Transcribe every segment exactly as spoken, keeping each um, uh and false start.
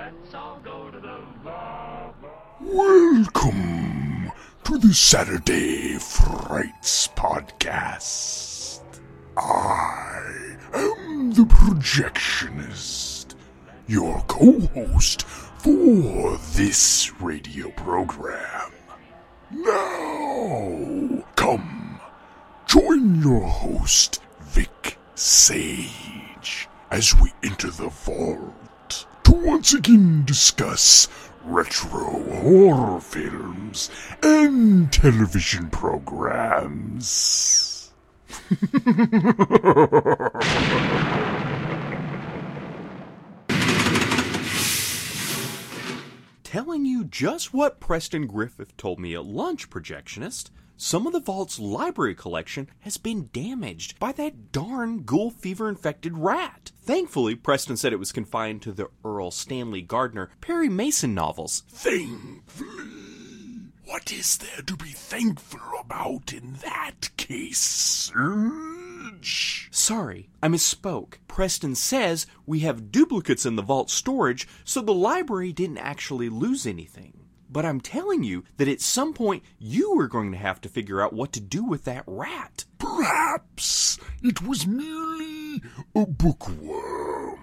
let's all go to the bar. Welcome to the Saturday Frights Podcast. I am the Projectionist, your co-host for this radio program. Now, come, join your host, Vic Sage, as we enter the vault to once again discuss retro horror films and television programs. Telling you just what Preston Griffith told me at lunch, Projectionist. Some of the Vault's library collection has been damaged by that darn ghoul fever-infected rat. Thankfully, Preston said it was confined to the Earl Stanley Gardner Perry Mason novels. Thankfully? What is there to be thankful about in that case, Serge? Sorry, I misspoke. Preston says we have duplicates in the vault storage, so the library didn't actually lose anything. But I'm telling you that at some point you are going to have to figure out what to do with that rat. Perhaps it was merely a bookworm.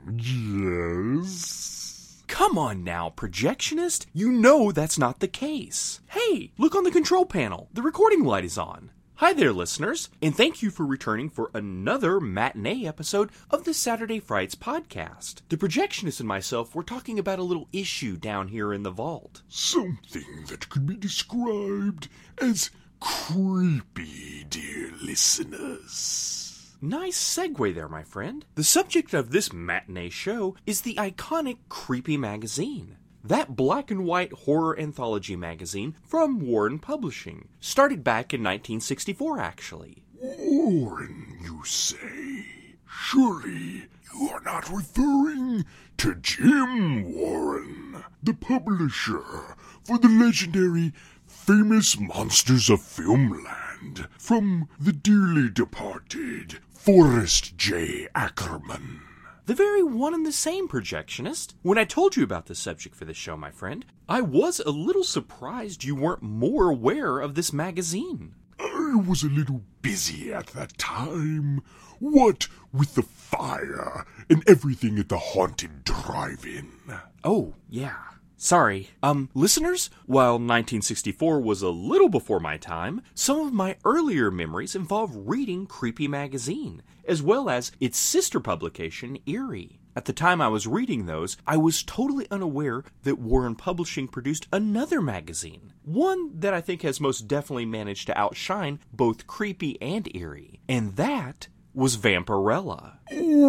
Yes? Come on now, Projectionist. You know that's not the case. Hey, look on the control panel. The recording light is on. Hi there, listeners, and thank you for returning for another matinee episode of the Saturday Frights podcast. The Projectionist and myself were talking about a little issue down here in the vault. Something that could be described as creepy, dear listeners. Nice segue there, my friend. The subject of this matinee show is the iconic Creepy magazine. That black and white horror anthology magazine from Warren Publishing. Started back in nineteen sixty-four, actually. Warren, you say? Surely you are not referring to Jim Warren, the publisher for the legendary Famous Monsters of Filmland from the dearly departed Forrest J. Ackerman. The very one and the same, Projectionist. When I told you about the subject for this show, my friend, I was a little surprised you weren't more aware of this magazine. I was a little busy at that time. What with the fire and everything at the haunted drive-in. Oh, yeah. Sorry. Um, listeners, while nineteen sixty-four was a little before my time, some of my earlier memories involve reading Creepy magazine, as well as its sister publication, Eerie. At the time I was reading those, I was totally unaware that Warren Publishing produced another magazine. One that I think has most definitely managed to outshine both Creepy and Eerie. And that was Vampirella.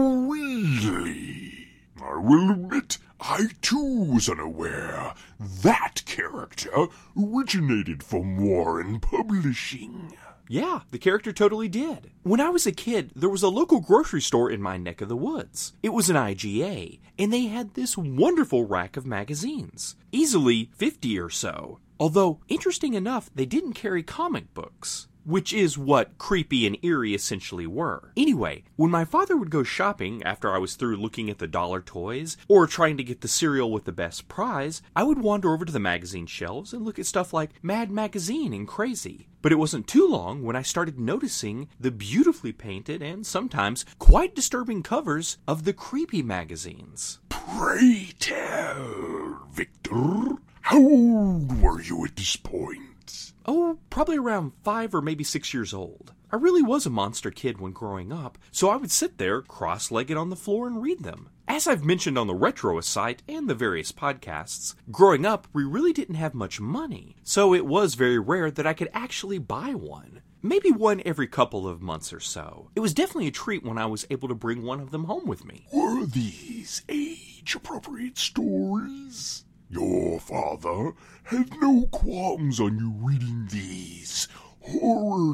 Really? I will admit, I too was unaware that character originated from Warren Publishing. Yeah, the character totally did. When I was a kid, there was a local grocery store in my neck of the woods. It was an I G A, and they had this wonderful rack of magazines. Easily fifty or so. Although, interesting enough, they didn't carry comic books. Which is what Creepy and Eerie essentially were. Anyway, when my father would go shopping after I was through looking at the dollar toys, or trying to get the cereal with the best prize, I would wander over to the magazine shelves and look at stuff like Mad Magazine and Crazy. But it wasn't too long when I started noticing the beautifully painted and sometimes quite disturbing covers of the Creepy magazines. Pray tell, Victor, how old were you at this point? Oh, probably around five or maybe six years old. I really was a monster kid when growing up, so I would sit there cross-legged on the floor and read them. As I've mentioned on the Retroist site and the various podcasts, growing up we really didn't have much money, so it was very rare that I could actually buy one. Maybe one every couple of months or so. It was definitely a treat when I was able to bring one of them home with me. Were these age-appropriate stories? Your father had no qualms on you reading these horror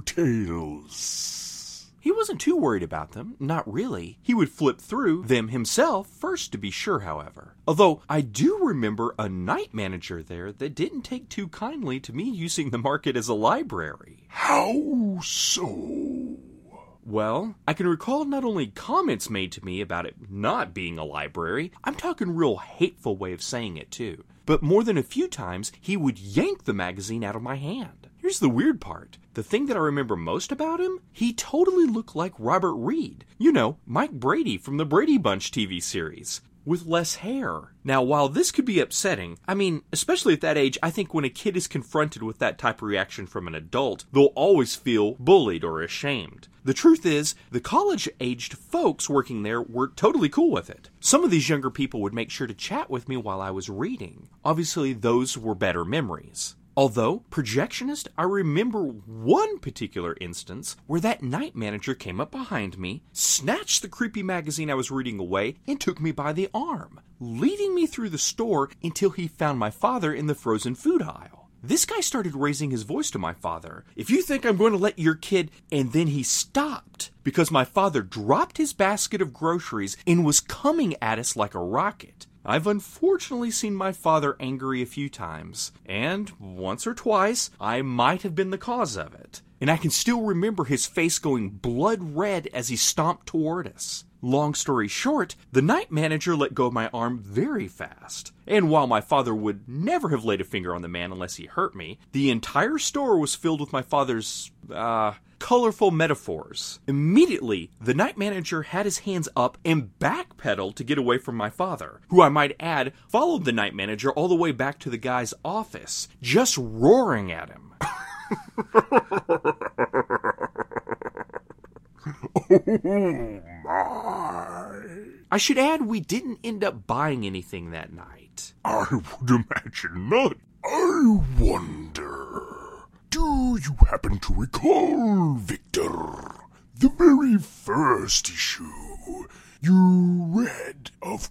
tales. He wasn't too worried about them, not really. He would flip through them himself first to be sure, however. Although I do remember a night manager there that didn't take too kindly to me using the market as a library. How so? Well, I can recall not only comments made to me about it not being a library, I'm talking real hateful way of saying it too, but more than a few times he would yank the magazine out of my hand. Here's the weird part. The thing that I remember most about him, he totally looked like Robert Reed. You know, Mike Brady from the Brady Bunch T V series, with less hair. Now, while this could be upsetting, I mean, especially at that age, I think when a kid is confronted with that type of reaction from an adult, they'll always feel bullied or ashamed. The truth is, the college-aged folks working there were totally cool with it. Some of these younger people would make sure to chat with me while I was reading. Obviously, those were better memories. Although, projectionist, I remember one particular instance where that night manager came up behind me, snatched the creepy magazine I was reading away, and took me by the arm, leading me through the store until he found my father in the frozen food aisle. This guy started raising his voice to my father. "If you think I'm going to let your kid..." And then he stopped because my father dropped his basket of groceries and was coming at us like a rocket. I've unfortunately seen my father angry a few times, and once or twice, I might have been the cause of it. And I can still remember his face going blood red as he stomped toward us. Long story short, the night manager let go of my arm very fast. And while my father would never have laid a finger on the man unless he hurt me, the entire store was filled with my father's, uh... colorful metaphors. Immediately, the night manager had his hands up and backpedaled to get away from my father, who I might add followed the night manager all the way back to the guy's office, just roaring at him. Oh my. I should add we didn't end up buying anything that night. I would imagine not. I wonder, do you happen to recall, Victor, the very first issue you read of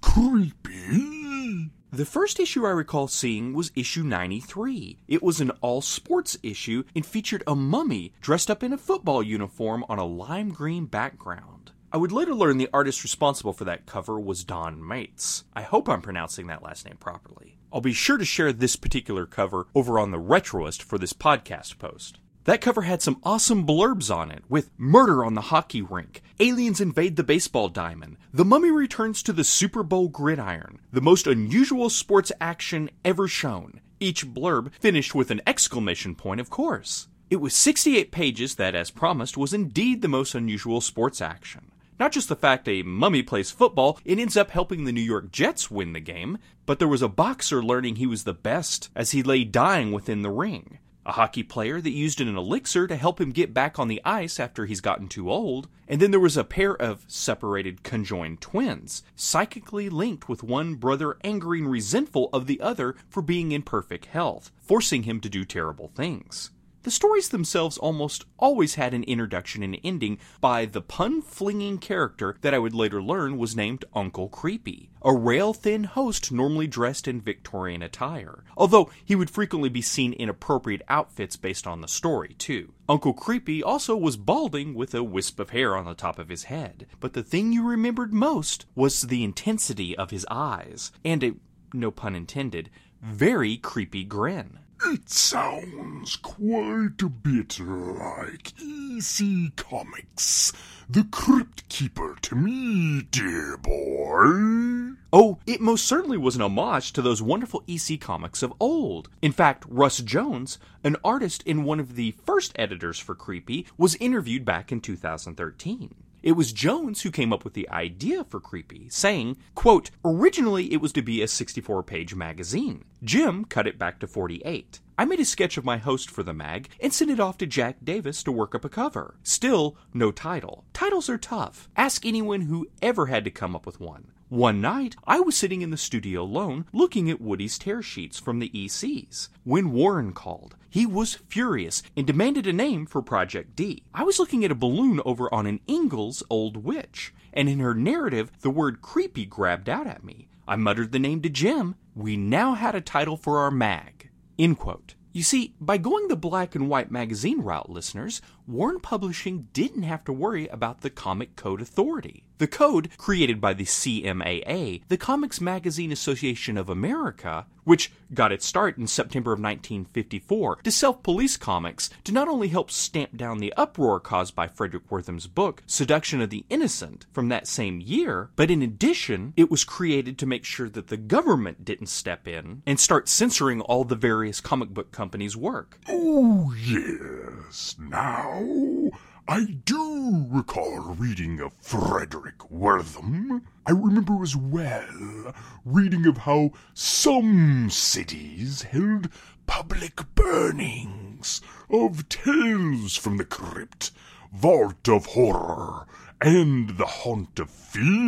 Creepy? The first issue I recall seeing was issue ninety-three. It was an all-sports issue and featured a mummy dressed up in a football uniform on a lime green background. I would later learn the artist responsible for that cover was Don Mates. I hope I'm pronouncing that last name properly. I'll be sure to share this particular cover over on the Retroist for this podcast post. That cover had some awesome blurbs on it, with murder on the hockey rink, aliens invade the baseball diamond, the mummy returns to the Super Bowl gridiron, the most unusual sports action ever shown. Each blurb finished with an exclamation point, of course. It was sixty-eight pages that, as promised, was indeed the most unusual sports action. Not just the fact a mummy plays football and ends up helping the New York Jets win the game, but there was a boxer learning he was the best as he lay dying within the ring. A hockey player that used an elixir to help him get back on the ice after he's gotten too old. And then there was a pair of separated conjoined twins, psychically linked with one brother angry and resentful of the other for being in perfect health, forcing him to do terrible things. The stories themselves almost always had an introduction and ending by the pun-flinging character that I would later learn was named Uncle Creepy, a rail-thin host normally dressed in Victorian attire, although he would frequently be seen in appropriate outfits based on the story, too. Uncle Creepy also was balding with a wisp of hair on the top of his head, but the thing you remembered most was the intensity of his eyes, and a, no pun intended, very creepy grin. It sounds quite a bit like E C Comics, the Crypt Keeper to me, dear boy. Oh, it most certainly was an homage to those wonderful E C Comics of old. In fact, Russ Jones, an artist and one of the first editors for Creepy, was interviewed back in two thousand thirteen. It was Jones who came up with the idea for Creepy, saying, quote, "Originally it was to be a sixty-four page magazine. Jim cut it back to forty-eight. I made a sketch of my host for the mag and sent it off to Jack Davis to work up a cover. Still, no title. Titles are tough. Ask anyone who ever had to come up with one. One night, I was sitting in the studio alone looking at Woody's tear sheets from the E Cs when Warren called. He was furious and demanded a name for Project D. I was looking at a balloon over on an Ingalls old witch, and in her narrative, the word creepy grabbed out at me. I muttered the name to Jim. We now had a title for our mag." End quote. You see, by going the black and white magazine route, listeners, Warren Publishing didn't have to worry about the Comic Code Authority. The code, created by the C M A A, the Comics Magazine Association of America, which got its start in September of nineteen fifty-four to self-police comics to not only help stamp down the uproar caused by Frederick Wortham's book, Seduction of the Innocent, from that same year, but in addition, it was created to make sure that the government didn't step in and start censoring all the various comic book companies' work. Oh, yes. Now, I do recall reading of Frederick Wortham. I remember as well reading of how some cities held public burnings of Tales from the Crypt, Vault of Horror, and the Haunt of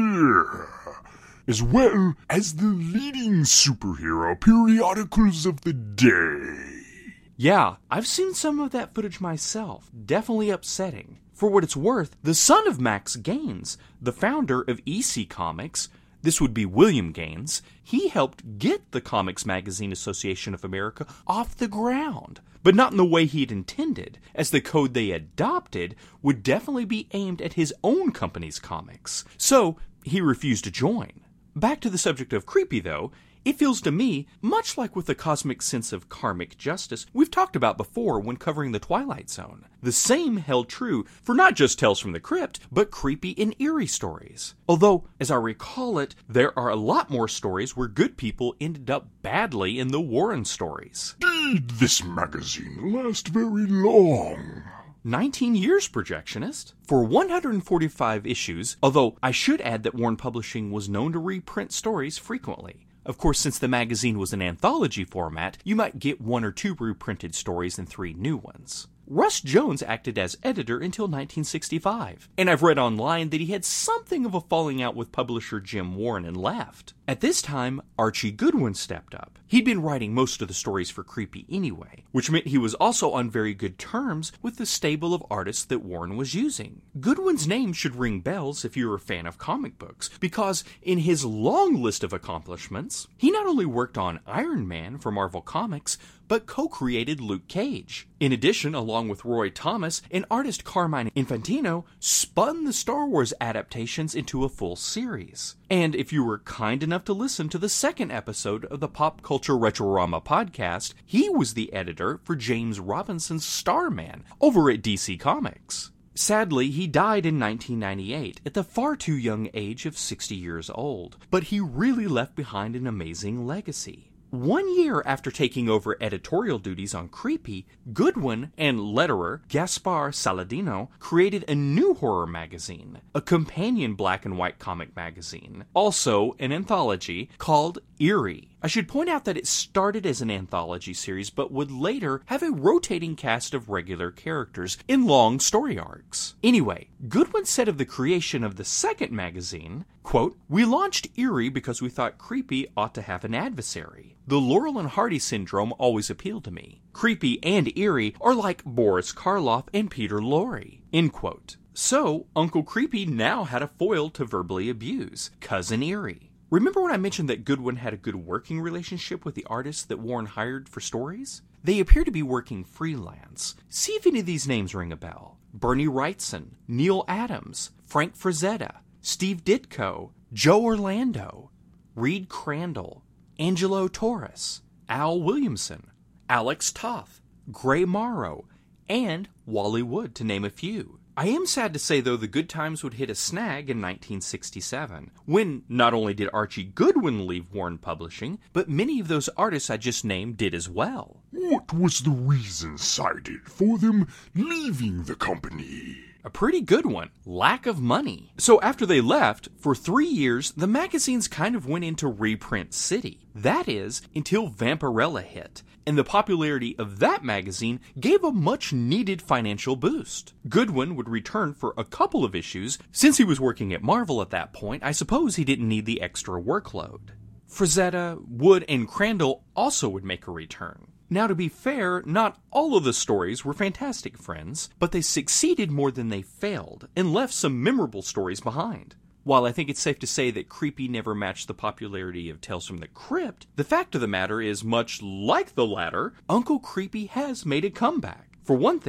Fear, as well as the leading superhero periodicals of the day. Yeah, I've seen some of that footage myself. Definitely upsetting. For what it's worth, the son of Max Gaines, the founder of E C Comics, this would be William Gaines, he helped get the Comics Magazine Association of America off the ground. But not in the way he'd intended, as the code they adopted would definitely be aimed at his own company's comics. So, he refused to join. Back to the subject of creepy, though. It feels to me, much like with the cosmic sense of karmic justice we've talked about before when covering the Twilight Zone. The same held true for not just Tales from the Crypt, but creepy and eerie stories. Although, as I recall it, there are a lot more stories where good people ended up badly in the Warren stories. Did this magazine last very long? nineteen years, projectionist. For one hundred forty-five issues, although I should add that Warren Publishing was known to reprint stories frequently. Of course, since the magazine was an anthology format, you might get one or two reprinted stories and three new ones. Russ Jones acted as editor until nineteen sixty-five, and I've read online that he had something of a falling out with publisher Jim Warren and left. At this time, Archie Goodwin stepped up. He'd been writing most of the stories for Creepy anyway, which meant he was also on very good terms with the stable of artists that Warren was using. Goodwin's name should ring bells if you're a fan of comic books, because in his long list of accomplishments, he not only worked on Iron Man for Marvel Comics, but co-created Luke Cage. In addition, along with Roy Thomas and artist Carmine Infantino, spun the Star Wars adaptations into a full series. And if you were kind enough to listen to the second episode of the Pop Culture Retrorama podcast, he was the editor for James Robinson's Starman over at D C Comics. Sadly, he died in nineteen ninety-eight at the far too young age of sixty years old, but he really left behind an amazing legacy. One year after taking over editorial duties on Creepy, Goodwin and letterer Gaspar Saladino created a new horror magazine, a companion black and white comic magazine, also an anthology called Eerie. I should point out that it started as an anthology series but would later have a rotating cast of regular characters in long story arcs. Anyway, Goodwin said of the creation of the second magazine, quote, "We launched Eerie because we thought Creepy ought to have an adversary. The Laurel and Hardy syndrome always appealed to me. Creepy and Eerie are like Boris Karloff and Peter Lorre." End quote. So, Uncle Creepy now had a foil to verbally abuse, Cousin Eerie. Remember when I mentioned that Goodwin had a good working relationship with the artists that Warren hired for stories? They appear to be working freelance. See if any of these names ring a bell. Bernie Wrightson, Neil Adams, Frank Frazetta, Steve Ditko, Joe Orlando, Reed Crandall, Angelo Torres, Al Williamson, Alex Toth, Gray Morrow, and Wally Wood, to name a few. I am sad to say, though, the good times would hit a snag in nineteen sixty-seven, when not only did Archie Goodwin leave Warren Publishing, but many of those artists I just named did as well. What was the reason cited for them leaving the company? A pretty good one. Lack of money. So after they left, for three years, the magazines kind of went into reprint city. That is, until Vampirella hit, and the popularity of that magazine gave a much-needed financial boost. Goodwin would return for a couple of issues. Since he was working at Marvel at that point, I suppose he didn't need the extra workload. Frazetta, Wood, and Crandall also would make a return. Now, to be fair, not all of the stories were Fantastic Friends, but they succeeded more than they failed, and left some memorable stories behind. While I think it's safe to say that Creepy never matched the popularity of Tales from the Crypt, the fact of the matter is, much like the latter, Uncle Creepy has made a comeback. For one thing,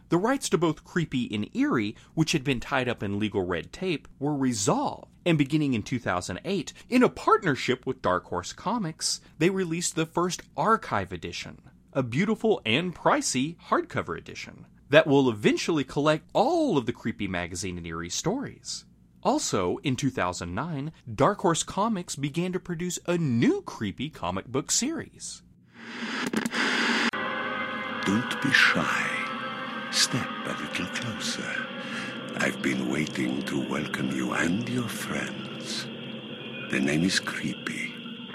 the rights to both Creepy and Eerie, which had been tied up in legal red tape, were resolved. And beginning in two thousand eight, in a partnership with Dark Horse Comics, they released the first Archive edition, a beautiful and pricey hardcover edition that will eventually collect all of the Creepy magazine and Eerie stories. Also, in two thousand nine, Dark Horse Comics began to produce a new Creepy comic book series. Don't be shy. Step a little closer. I've been waiting to welcome you and your friends. The name is Creepy.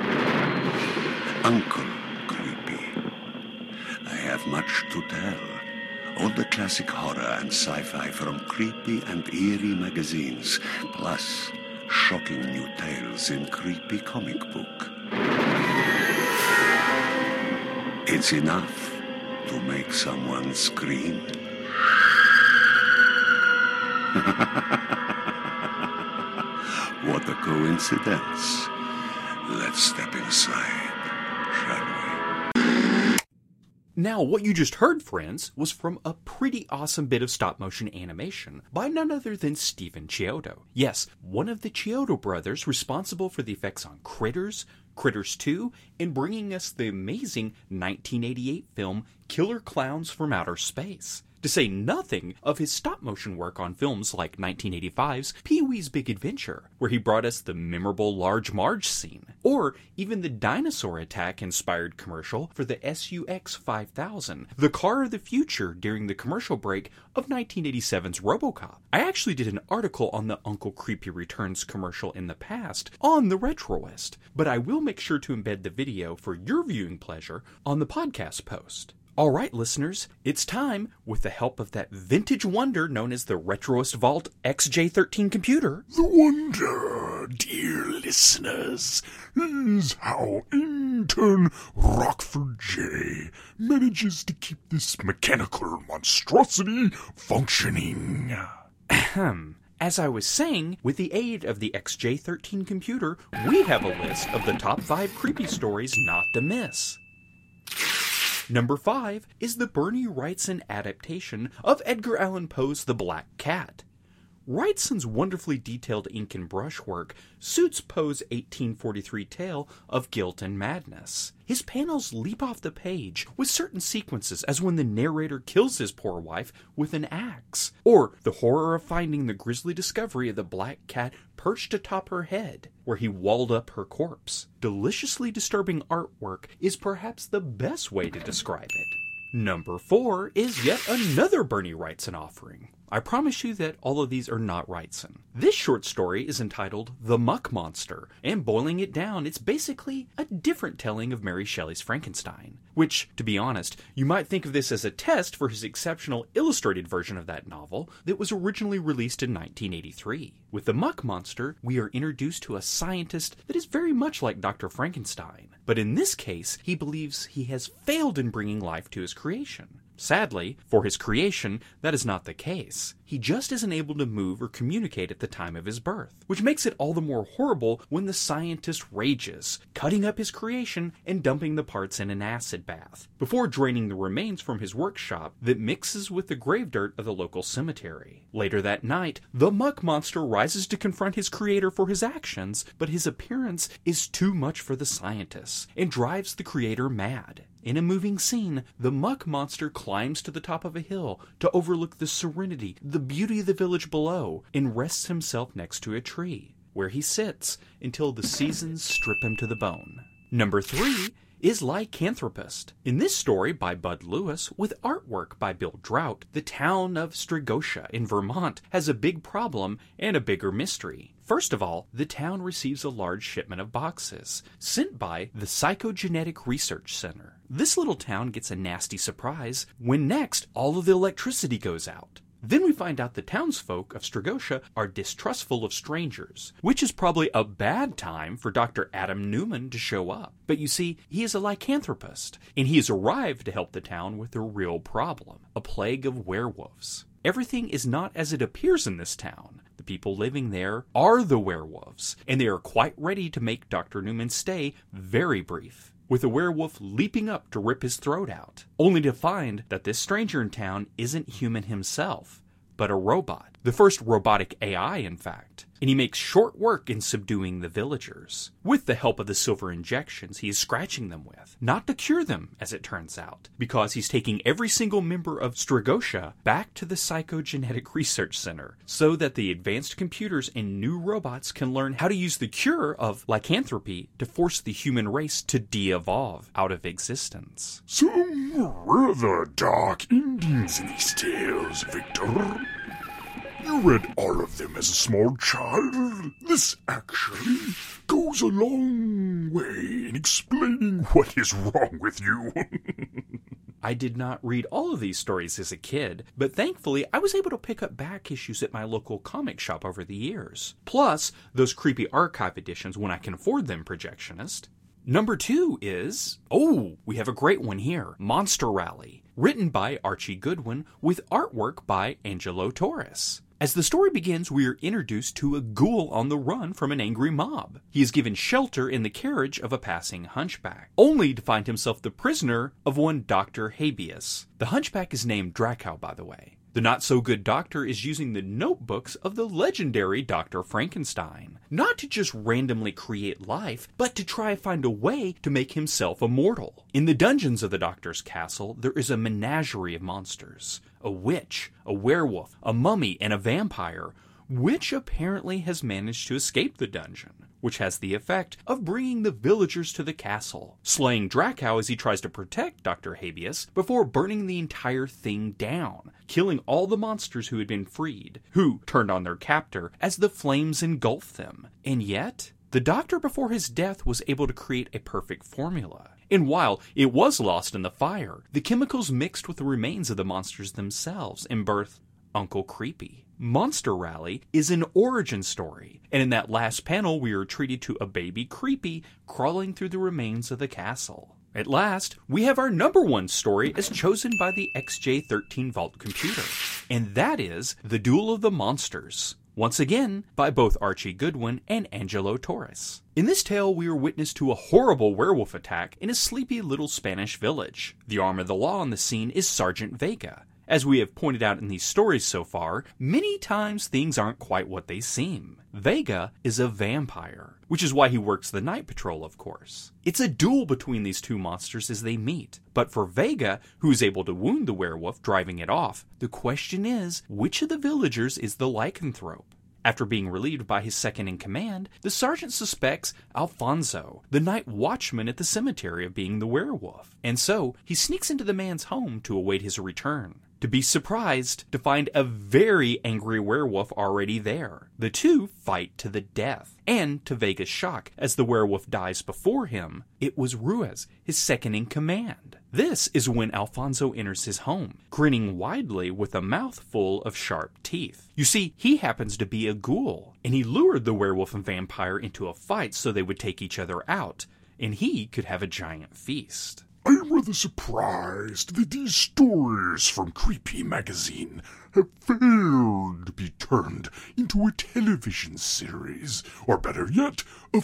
Uncle Creepy. I have much to tell. All the classic horror and sci-fi from Creepy and Eerie magazines, plus shocking new tales in Creepy comic book. It's enough to make someone scream. What a coincidence. Let's step inside, shall we? Now, what you just heard, friends, was from a pretty awesome bit of stop-motion animation by none other than Stephen Chiodo. Yes, one of the Chiodo brothers responsible for the effects on Critters, Critters two, and bringing us the amazing nineteen eighty-eight film Killer Clowns from Outer Space. To say nothing of his stop-motion work on films like nineteen eighty-five's Pee-wee's Big Adventure, where he brought us the memorable Large Marge scene, or even the dinosaur attack-inspired commercial for the S U X five thousand, the car of the future during the commercial break of nineteen eighty-seven's RoboCop. I actually did an article on the Uncle Creepy Returns commercial in the past on the Retroist, but I will make sure to embed the video for your viewing pleasure on the podcast post. Alright, listeners, it's time, with the help of that vintage wonder known as the Retroist Vault X J thirteen computer. The wonder, dear listeners, is how intern Rockford J manages to keep this mechanical monstrosity functioning. Ahem. As I was saying, with the aid of the X J thirteen computer, we have a list of the top five creepy stories not to miss. Number five is the Bernie Wrightson adaptation of Edgar Allan Poe's The Black Cat. Wrightson's wonderfully detailed ink and brushwork suits Poe's eighteen forty-three tale of guilt and madness. His panels leap off the page with certain sequences, as when the narrator kills his poor wife with an axe, or the horror of finding the grisly discovery of the black cat perched atop her head, where he walled up her corpse. Deliciously disturbing artwork is perhaps the best way to describe it. Number four is yet another Bernie Wrightson offering. I promise you that all of these are not Wrightson. This short story is entitled The Muck Monster, and boiling it down, it's basically a different telling of Mary Shelley's Frankenstein. Which, to be honest, you might think of this as a test for his exceptional illustrated version of that novel that was originally released in nineteen eighty-three. With The Muck Monster, we are introduced to a scientist that is very much like Doctor Frankenstein. But in this case, he believes he has failed in bringing life to his creation. Sadly, for his creation, that is not the case. He just isn't able to move or communicate at the time of his birth, which makes it all the more horrible when the scientist rages, cutting up his creation and dumping the parts in an acid bath, before draining the remains from his workshop that mixes with the grave dirt of the local cemetery. Later that night, the Muck Monster rises to confront his creator for his actions, but his appearance is too much for the scientist, and drives the creator mad. In a moving scene, the Muck Monster climbs to the top of a hill to overlook the serenity, the beauty of the village below, and rests himself next to a tree, where he sits until the seasons strip him to the bone. Number three is Lycanthropist. In this story by Bud Lewis, with artwork by Bill Drought, the town of Strigosha in Vermont has a big problem and a bigger mystery. First of all, the town receives a large shipment of boxes, sent by the Psychogenetic Research Center. This little town gets a nasty surprise when next all of the electricity goes out. Then we find out the townsfolk of Strigosha are distrustful of strangers, which is probably a bad time for Doctor Adam Newman to show up. But you see, he is a lycanthropist, and he has arrived to help the town with a real problem, a plague of werewolves. Everything is not as it appears in this town. The people living there are the werewolves, and they are quite ready to make Doctor Newman's stay very brief. with a werewolf leaping up to rip his throat out, only to find that this stranger in town isn't human himself, but a robot. The first robotic A I, in fact. And he makes short work in subduing the villagers, with the help of the silver injections he is scratching them with. Not to cure them, as it turns out, because he's taking every single member of Strigosha back to the Psychogenetic Research Center, so that the advanced computers and new robots can learn how to use the cure of lycanthropy to force the human race to de-evolve out of existence. Some rather dark endings in these tales, Victor. You read all of them as a small child. This actually goes a long way in explaining what is wrong with you. I did not read all of these stories as a kid, but thankfully I was able to pick up back issues at my local comic shop over the years. Plus, those creepy archive editions when I can afford them, Projectionist. Number two is, oh, we have a great one here, Monster Rally, written by Archie Goodwin with artwork by Angelo Torres. As the story begins, we are introduced to a ghoul on the run from an angry mob. He is given shelter in the carriage of a passing hunchback, only to find himself the prisoner of one Doctor Habeas. The hunchback is named Dracow, by the way. The not-so-good doctor is using the notebooks of the legendary Doctor Frankenstein, not to just randomly create life, but to try to find a way to make himself immortal. In the dungeons of the doctor's castle, there is a menagerie of monsters. A witch, a werewolf, a mummy, and a vampire, which apparently has managed to escape the dungeon, which has the effect of bringing the villagers to the castle, slaying Dracow as he tries to protect Doctor Habeas before burning the entire thing down, killing all the monsters who had been freed, who turned on their captor as the flames engulfed them. And yet, the doctor before his death was able to create a perfect formula. And while it was lost in the fire, the chemicals mixed with the remains of the monsters themselves and birthed Uncle Creepy. Monster Rally is an origin story, and in that last panel we are treated to a baby Creepy crawling through the remains of the castle. At last, we have our number one story as chosen by the X J thirteen Vault computer, and that is The Duel of the Monsters. Once again, by both Archie Goodwin and Angelo Torres. In this tale, we are witness to a horrible werewolf attack in a sleepy little Spanish village. The arm of the law on the scene is Sergeant Vega. As we have pointed out in these stories so far, many times things aren't quite what they seem. Vega is a vampire, which is why he works the night patrol, of course. It's a duel between these two monsters as they meet. But for Vega, who is able to wound the werewolf, driving it off, the question is, which of the villagers is the lycanthrope? After being relieved by his second-in-command, the sergeant suspects Alfonso, the night watchman at the cemetery, of being the werewolf. And so, he sneaks into the man's home to await his return, to be surprised to find a very angry werewolf already there. The two fight to the death, and to Vega's shock, as the werewolf dies before him, it was Ruiz, his second-in-command. This is when Alfonso enters his home, grinning widely with a mouth full of sharp teeth. You see, he happens to be a ghoul, and he lured the werewolf and vampire into a fight so they would take each other out, and he could have a giant feast. I'm rather surprised that these stories from Creepy Magazine have failed to be turned into a television series, or better yet, a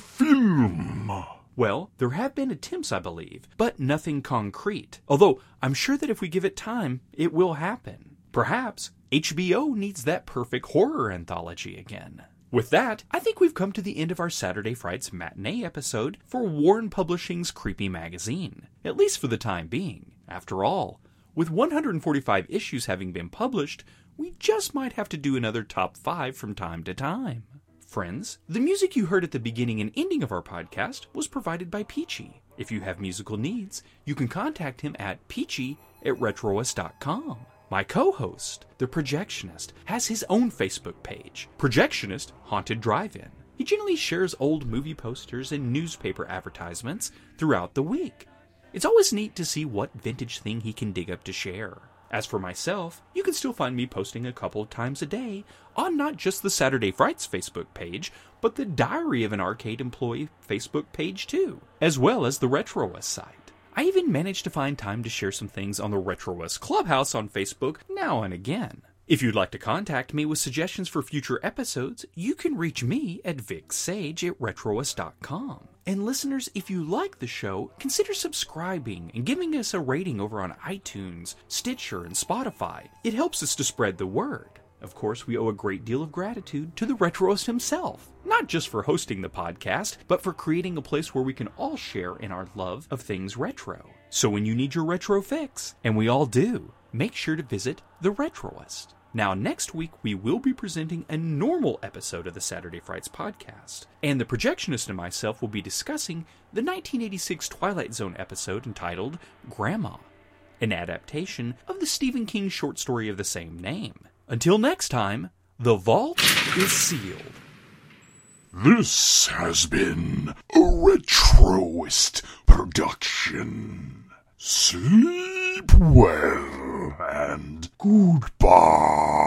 film. Well, there have been attempts, I believe, but nothing concrete. Although, I'm sure that if we give it time, it will happen. Perhaps H B O needs that perfect horror anthology again. With that, I think we've come to the end of our Saturday Frights matinee episode for Warren Publishing's Creepy Magazine, at least for the time being. After all, with one hundred forty-five issues having been published, we just might have to do another top five from time to time. Friends, the music you heard at the beginning and ending of our podcast was provided by Peachy. If you have musical needs, you can contact him at peachy at retroist dot com. My co-host, the Projectionist, has his own Facebook page, Projectionist Haunted Drive-In. He generally shares old movie posters and newspaper advertisements throughout the week. It's always neat to see what vintage thing he can dig up to share. As for myself, you can still find me posting a couple of times a day on not just the Saturday Frights Facebook page, but the Diary of an Arcade Employee Facebook page too, as well as the RetroWest site. I even managed to find time to share some things on the RetroWest Clubhouse on Facebook now and again. If you'd like to contact me with suggestions for future episodes, you can reach me at vicsage at retroist dot com. And listeners, if you like the show, consider subscribing and giving us a rating over on iTunes, Stitcher, and Spotify. It helps us to spread the word. Of course, we owe a great deal of gratitude to the Retroist himself, not just for hosting the podcast, but for creating a place where we can all share in our love of things retro. So when you need your retro fix, and we all do, make sure to visit the Retroist. Now, next week, we will be presenting a normal episode of the Saturday Frights podcast, and the projectionist and myself will be discussing the nineteen eighty-six Twilight Zone episode entitled Grandma, an adaptation of the Stephen King short story of the same name. Until next time, the vault is sealed. This has been a Retroist production. Sleep well and goodbye.